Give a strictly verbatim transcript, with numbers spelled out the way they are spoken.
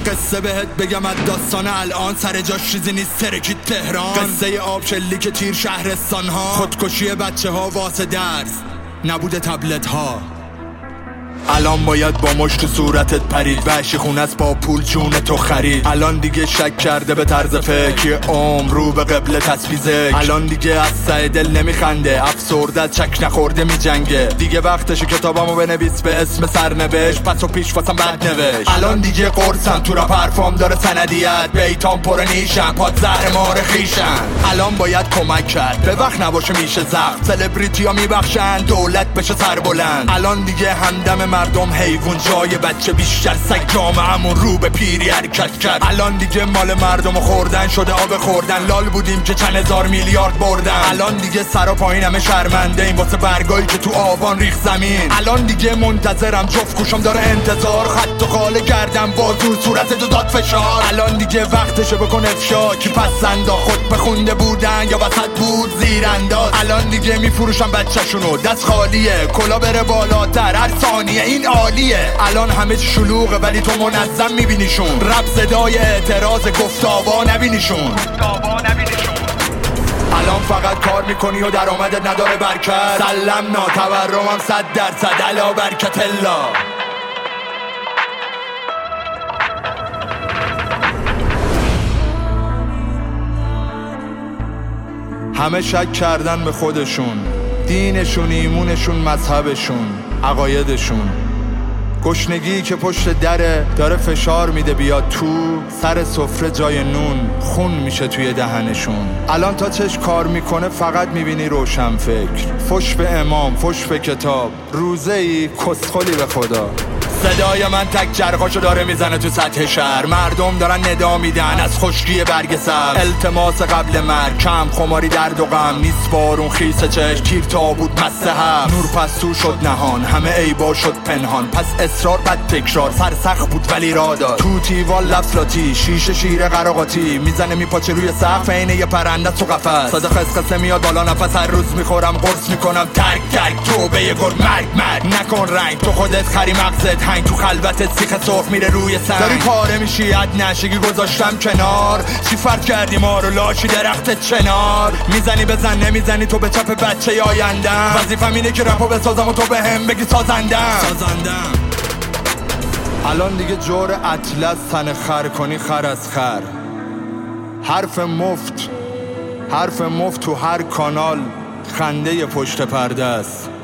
قصه بهت بگم از داستان الان، سر جاش چیزی نیست ترکید تهران. قصه آب شلیک تیر شهرستان ها، خودکشی بچه ها واسه درس، نبوده تبلت ها. الان باید با مشت صورتت پرید، وحشی خونه است با پول جون تو خرید. الان دیگه شک کرده به طرز فکر عمر رو به قبل تسبیزک. الان دیگه از سعی دل نمیخنده، افسرده چک نخورده میجنگه. دیگه وقتشه کتابمو بنویس به اسم سرنوشت، پس و پیش واسم بد نوشت. الان دیگه قرصم تو را پرفام داره سندیت، بیتام پر نیشم پاد زهر مار خیشن. الان باید کمک کرد به وقت نباشه میشه زخم، سلبریتی ها میبخشن دولت بشه سربلند. الان دیگه همدم مردم حیوان جای بچه بیشتر، سگ جامعه‌مون رو به پیری حرکت کرد. الان دیگه مال مردم خوردن شده آب خوردن، لال بودیم که چند هزار میلیارد بردن. الان دیگه سر و پایین همه شرمنده این واسه برگایی که تو آبان ریخ زمین. الان دیگه منتظرم جفت گوشم داره انتظار، خط و خاله گردم بازور صورت تو داد فشار. الان دیگه وقتشه بکن افشا کی پسندا، خود بخونده بودن یا وسط بود زیر انداز. الان دیگه میفروشم بچه‌شونو دست خالیه، کلا بره بالاتر هر ثانیه این عالیه. الان همه چی شلوغه ولی تو منظم میبینیشون، رپ صدای اعتراض گفتابا نبینیشون. الان فقط کار میکنی و درآمدت نداره برکت، سلم نا تورمم صد درصد الا برکت الله. همه شک کردن به خودشون، دینشون، ایمونشون، مذهبشون، عقایدشون. گشنگی که پشت دره داره فشار میده بیاد تو، سر سفره جای نون خون میشه توی دهنشون. الان تا چش کار میکنه فقط میبینی روشن فکر، فش به امام، فش به کتاب، روزه ای کسخلی به خدا. صدای من تک جرقاشو داره میزنه تو سطح شهر، مردم دارن ندا میدن از خشکی برگ سبز. التماس قبل مرگ، کم خماری درد و غم، نیست بارون خیس چشم، کیر تابوت مسته هفت. نور پس تو شد نهان، همه عیبا شد پنهان، پس اصرار بد تکرار، سرسخت بود ولی را داد. تو تیوال لفلاتی، شیشه شیر قراقاتی، میزنه میپاچه روی سقف عین یه پرنده تو قفس. صدا خسخسه میاد بالا نفس، هر روز میخورم قرص میکنم ترک ترک، توبه یه گل مرگ مرگ. نکن رنگ تو خودت خری مغزت هنگ، تو خلوتت سیخ سرخ میره روی سنگ. داری پاره میشی اد نشگی گذاشتم کنار، چی فرق کردی ما رو لاشی درخت چنار. میزنی بزن نمیزنی تو به چپ بچه آیندم، وظیفم اینه که رپو بسازم و تو به هم بگی سازندم سازندم. الان دیگه جور اطلس تن خر کنی خر از خر، حرف مفت حرف مفت تو هر کانال، خنده پشت پرده است.